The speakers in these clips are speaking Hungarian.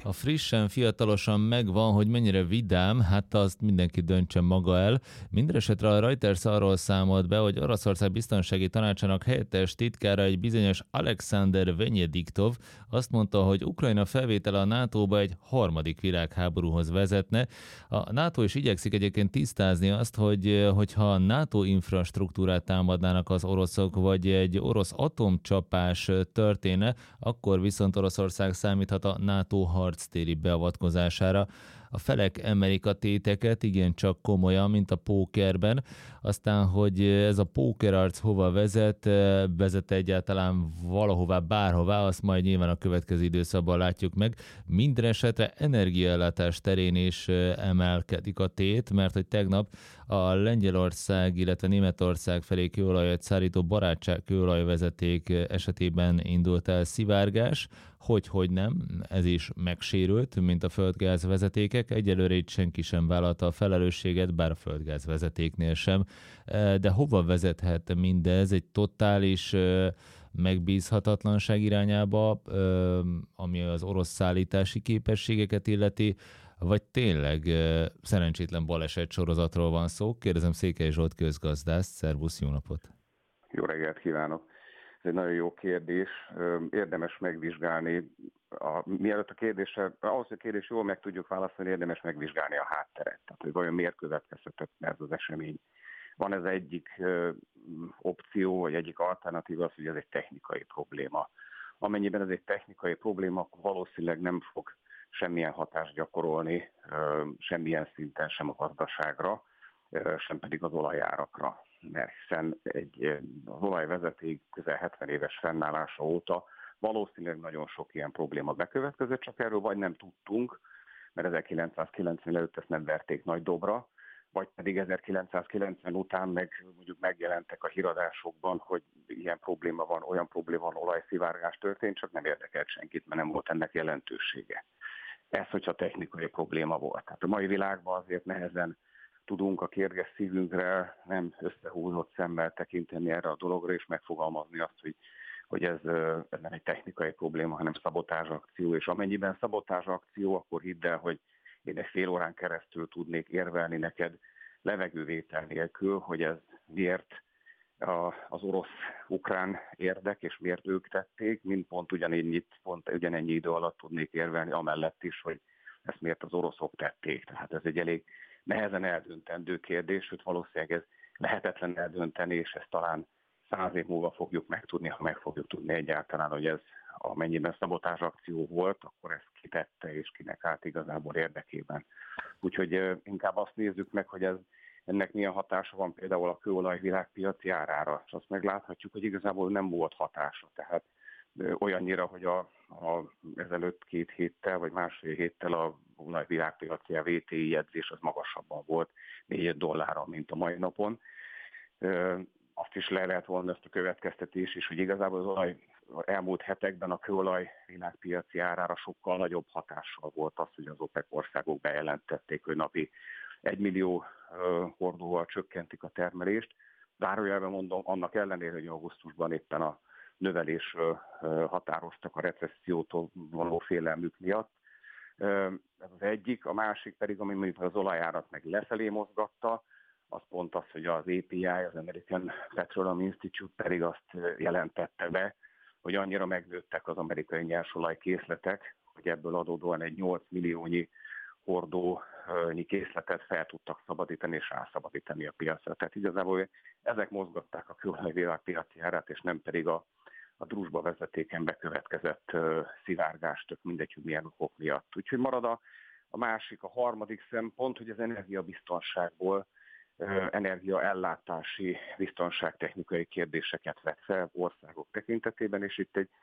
A frissen, fiatalosan megvan, hogy mennyire vidám, hát azt mindenki döntse maga el. Mindenesetre a Reuters arról számolt be, hogy Oroszország biztonsági tanácsának helyettes titkára, egy bizonyos Alexander Venediktov azt mondta, hogy Ukrajna felvétele a NATO-ba egy harmadik világháborúhoz vezetne. A NATO is igyekszik egyébként tisztázni azt, hogyha a NATO infrastruktúrát támadnának az oroszok, vagy egy orosz atomcsapás történne, akkor viszont Oroszország számíthat a NATO harctéri beavatkozására. A felek emelik a téteket, igencsak komolyan, mint a pókerben. Aztán, hogy ez a pókerarc hova vezet egyáltalán valahová, bárhová, azt majd nyilván a következő időszakban látjuk meg. Minden esetre energiaellátás terén is emelkedik a tét, mert hogy tegnap a Lengyelország, illetve Németország felé kőolajat szállító barátság kőolajvezeték esetében indult el szivárgás, hogy nem, ez is megsérült, mint a földgázvezetékek. Egyelőre itt senki sem vállalta a felelősséget, bár a földgázvezetéknél sem. De hova vezethet mindez? Egy totális megbízhatatlanság irányába, ami az orosz szállítási képességeket illeti, vagy tényleg szerencsétlen baleset sorozatról van szó? Kérdezem Székely Zsolt közgazdászt. Szervusz, jó napot! Jó reggelt kívánok! Ez egy nagyon jó kérdés. Érdemes megvizsgálni, mielőtt ahhoz, hogy a kérdés jól meg tudjuk válaszolni, érdemes megvizsgálni a hátteret. Tehát, hogy vajon miért következhetett ez az esemény. Van ez egyik opció, vagy egyik alternatíva az, hogy ez egy technikai probléma. Amennyiben ez egy technikai probléma, akkor valószínűleg nem fog semmilyen hatást gyakorolni, semmilyen szinten sem a gazdaságra, sem pedig az olajárakra. Mert hiszen az olajvezeték közel 70 éves fennállása óta valószínűleg nagyon sok ilyen probléma bekövetkezett, csak erről vagy nem tudtunk, mert 1990 előtt ezt nem verték nagy dobra, vagy pedig 1990 után mondjuk megjelentek a híradásokban, hogy ilyen probléma van, olyan probléma van, olajszivárgás történt, csak nem érdekelt senkit, mert nem volt ennek jelentősége. Ez, hogyha technikai probléma volt. Tehát a mai világban azért nehezen tudunk a kérges szívünkre nem összehúzott szemmel tekinteni erre a dologra, és megfogalmazni azt, hogy ez nem egy technikai probléma, hanem szabotázsakció, és amennyiben szabotázsakció, akkor hidd el, hogy én egy fél órán keresztül tudnék érvelni levegővétel nélkül, hogy ez miért az orosz-ukrán érdek, és miért ők tették, mint pont ugyanennyi idő alatt tudnék érvelni amellett is, hogy ezt miért az oroszok tették. Tehát ez egy elég nehezen eldöntendő kérdés, sőt valószínűleg ez lehetetlen eldönteni, és ezt talán 100 év múlva fogjuk megtudni, ha meg fogjuk tudni egyáltalán, hogy ez amennyiben szabotázsakció volt, akkor ezt kitette, és kinek állt igazából érdekében. Úgyhogy inkább azt nézzük meg, hogy ennek milyen hatása van például a kőolaj világpiaci árára, és azt megláthatjuk, hogy igazából nem volt hatása. Tehát olyannyira, hogy ezelőtt 2 héttel, vagy másfél héttel a olaj világpiaci, a VTI jegyzés az magasabban volt, $4, mint a mai napon. Azt is le lehet volna ezt a következtetés is, hogy igazából az olaj elmúlt hetekben a kőolaj világpiaci árára sokkal nagyobb hatással volt az, hogy az OPEC országok bejelentették, hogy napi 1 millió hordóval csökkentik a termelést. Zárójelben mondom, annak ellenére, hogy augusztusban éppen a növelésről határoztak a recessziótól való félelmük miatt. Ez az egyik, a másik pedig, ami mondjuk az olajárat meg lefelé mozgatta, az pont az, hogy az API, az American Petroleum Institute pedig azt jelentette be, hogy annyira megnőttek az amerikai nyersolajkészletek, hogy ebből adódóan egy 8 milliónyi hordónyi készletet fel tudtak szabadítani és rászabadítani a piacra. Tehát igazából ezek mozgatták a kőolaj világpiaci árát, és nem pedig a drúzsba vezetéken bekövetkezett szivárgás, tök mindegy, hogy milyen okok miatt. Úgyhogy marad a harmadik szempont, hogy az energiabiztonságból energiaellátási biztonságtechnikai kérdéseket vet fel országok tekintetében, és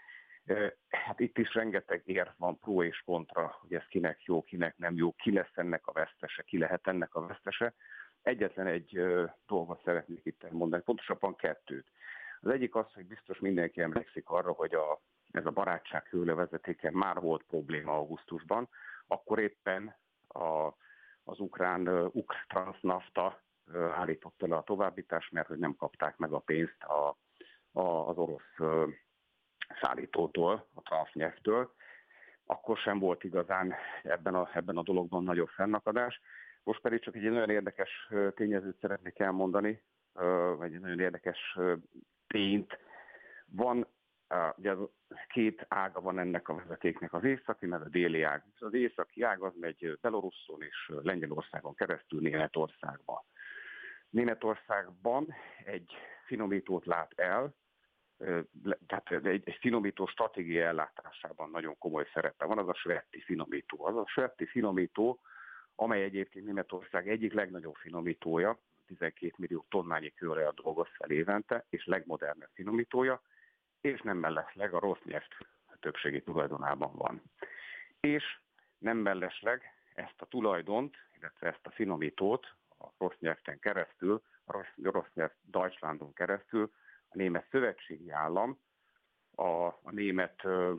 itt is rengeteg érv van, pro és kontra, hogy ez kinek jó, kinek nem jó, ki lesz ennek a vesztese, ki lehet ennek a vesztese. Egyetlen egy dolgot szeretnék itt elmondani, pontosabban 2. Az egyik az, hogy biztos mindenki emlékszik arra, hogy ez a barátság kőolajvezetéken már volt probléma augusztusban, akkor éppen az ukrán Transnafta állította le a továbbítást, mert hogy nem kapták meg a pénzt az orosz szállítótól, a Transnyeftől. akkor sem volt igazán ebben a dologban nagyobb fennakadás. Most pedig csak egy nagyon érdekes tényezőt szeretnék elmondani, vagy egy nagyon érdekes tényt. Van, ugye két ága van ennek a vezetéknek, az északi, meg a déli ág. Az északi ág az megy Belorusszon és Lengyelországon keresztül Németországba. Németországban egy finomítót lát el, tehát egy finomító stratégiai ellátásában nagyon komoly szerepe van, az a Svetti finomító. Az a Svetti finomító, amely egyébként Németország egyik legnagyobb finomítója, 12 millió tonnányi kőolajat dolgoz fel évente, és legmodernebb finomítója, és nem mellesleg a Rosneft többségi tulajdonában van. És nem mellesleg ezt a tulajdont, illetve ezt a finomítót a Rosneften keresztül, a Rosneft Deutschlandon keresztül a német szövetségi állam, a német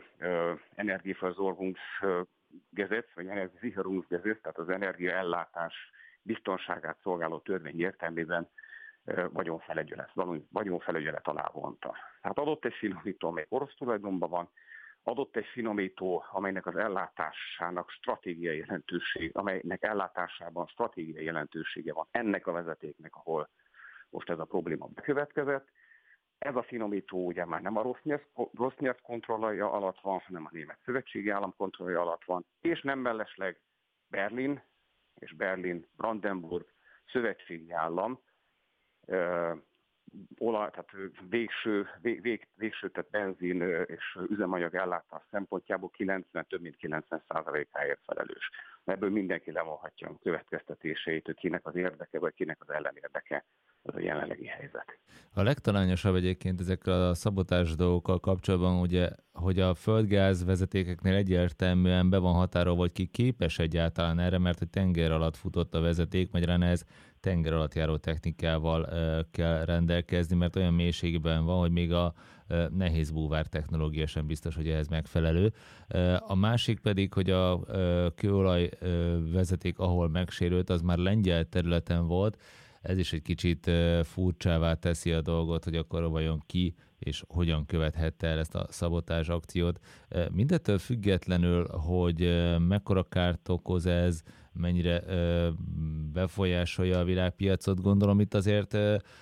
Energieversorgungsgesetz, vagy Energiesicherungsgesetz, tehát az energiaellátás biztonságát szolgáló törvény értelmében vagyonfelügyelet alá vonta. Tehát adott egy finomító, amely orosz tulajdonban van, adott egy finomító, amelynek az ellátásának stratégiai jelentőség, amelynek ellátásában stratégiai jelentősége van ennek a vezetéknek, ahol most ez a probléma bekövetkezett. Ez a finomító ugye már nem a Rosneft kontrollja alatt van, hanem a Német Szövetségi Állam kontrollja alatt van, és nem mellesleg Berlin és Berlin-Brandenburg szövetségi állam, tehát végső, tehát benzin és üzemanyag ellátás szempontjából több mint 90%-áért felelős. Ebből mindenki levonhatja a következtetéseit, hogy kinek az érdeke, vagy kinek az ellenérdeke az a jelenlegi helyzet. A legtalányosabb egyébként ezekkel a szabotás dolgokkal kapcsolatban, ugye, hogy a földgáz vezetékeknél egyértelműen be van határolva, hogy ki képes egyáltalán erre, mert a tenger alatt futott a vezeték, magyarán ez tenger alatt járó technikával kell rendelkezni, mert olyan mélységben van, hogy még a nehéz búvár technológia sem biztos, hogy ehhez megfelelő. A másik pedig, hogy a kőolaj vezeték, ahol megsérült, az már lengyel területen volt. Ez is egy kicsit furcsává teszi a dolgot, hogy akkor vajon ki és hogyan követhette el ezt a szabotázs akciót. Mindettől függetlenül, hogy mekkora kárt okoz ez, mennyire befolyásolja a világpiacot, gondolom itt azért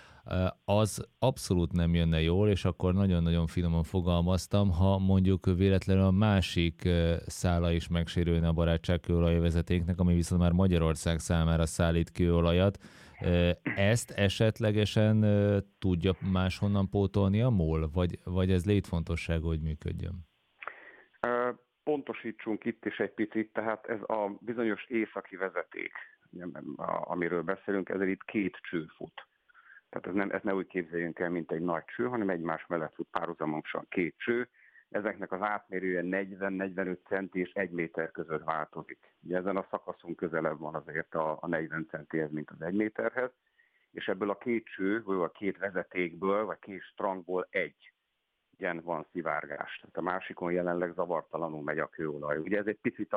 az abszolút nem jönne jól, és akkor nagyon-nagyon finoman fogalmaztam, ha mondjuk véletlenül a másik szála is megsérülne a barátság kőolajvezetéknek, ami viszont már Magyarország számára szállít kőolajat. Ezt esetlegesen tudja máshonnan pótolni a MOL, vagy ez létfontosságú, hogy működjön? Pontosítsunk itt is egy picit, tehát ez a bizonyos északi vezeték, amiről beszélünk, ezért itt két cső fut. Tehát ezt ne úgy képzeljünk el, mint egy nagy cső, hanem egymás mellett fut párhuzamosan két cső. Ezeknek az átmérője 40-45 centi és 1 méter között változik. Ugye ezen a szakaszon közelebb van azért a 40 centihez, mint az 1 méterhez, és ebből a két cső, vagy a két vezetékből, vagy két strangból egy ilyen van szivárgás. Tehát a másikon jelenleg zavartalanul megy a kőolaj. Ugye ez egy picit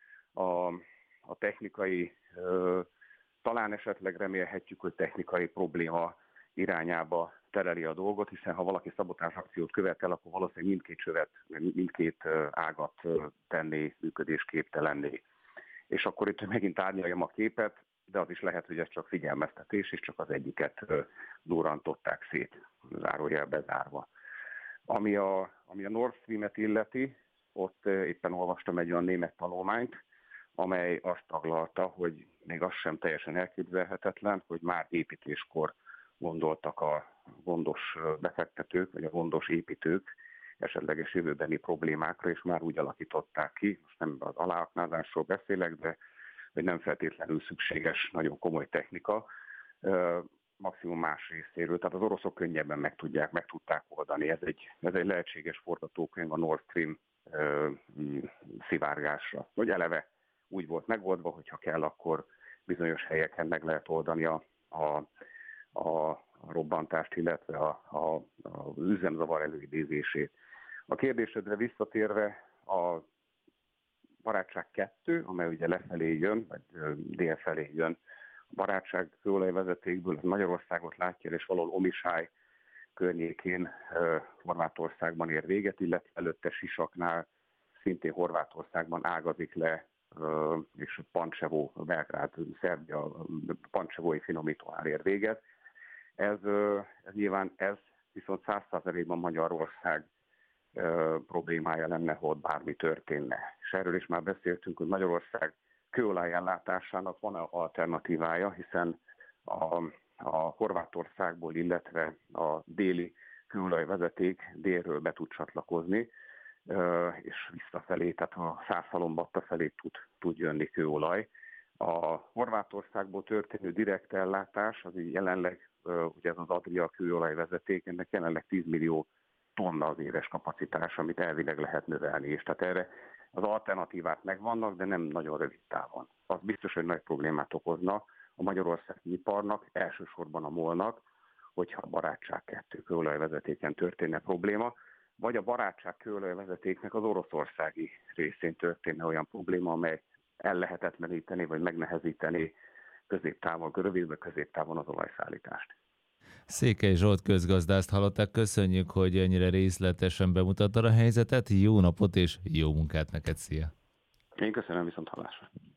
a technikai, talán esetleg remélhetjük, hogy technikai probléma irányába tereli a dolgot, hiszen ha valaki szabotázs akciót követel, akkor valószínűleg mindkét ágat tenné működésképtelenné. És akkor itt megint árnyaljam a képet, de az is lehet, hogy ez csak figyelmeztetés, és csak az egyiket durrantották szét, zárójel bezárva. Ami a Nord Stream-et illeti, ott éppen olvastam egy olyan német tanulmányt, amely azt taglalta, hogy még az sem teljesen elképzelhetetlen, hogy már építéskor gondoltak a gondos befektetők, vagy a gondos építők esetleges jövőbeni problémákra, és már úgy alakították ki, most nem az aláaknázásról beszélek, de hogy nem feltétlenül szükséges nagyon komoly technika, maximum más részéről. Tehát az oroszok könnyebben meg tudták oldani. Ez egy lehetséges forgatókönyv a Nord Stream szivárgásra. Hogy eleve úgy volt megoldva, hogyha kell, akkor bizonyos helyeken meg lehet oldani a robbantást, illetve a üzemzavar előidézését. A kérdésedre visszatérve, a Barátság 2, amely ugye lefelé jön, vagy dél felé jön, a Barátság kőolajvezetékből Magyarországot látja, és valahol Omisály környékén Horvátországban ér véget, illetve előtte Sisaknál, szintén Horvátországban ágazik le, és Pančevo, Belgrád, Szerbia, pančevói finomítónál ér véget. Ez nyilván viszont 100%-ban Magyarország problémája lenne, ha ott bármi történne. És erről is már beszéltünk, hogy Magyarország kőolaj ellátásának van alternatívája, hiszen a Horvátországból, illetve a déli kőolajvezeték délről be tud csatlakozni, és visszafelé, tehát a Szászhalombatta felé tud jönni kőolaj. A Horvátországból történő direkt ellátás, az így jelenleg, ugye ez az Adria kőolajvezeték, ennek jelenleg 10 millió tonna az éves kapacitás, amit elvileg lehet növelni, és tehát erre az alternatívák megvannak, de nem nagyon rövid távon. Az biztos, hogy nagy problémát okozna a magyarországi iparnak, elsősorban a MOL-nak, hogyha a Barátság 2 kőolajvezetéken történne probléma, vagy a Barátság kőolajvezetéknek az oroszországi részén történne olyan probléma, amely ellehetetleníteni vagy megnehezíteni középtávon, rövid vagy középtávon az olajszállítást. Székely Zsolt közgazdászt hallották, köszönjük, hogy ennyire részletesen bemutattad a helyzetet, jó napot és jó munkát neked, szia! Én köszönöm, viszont hallásra!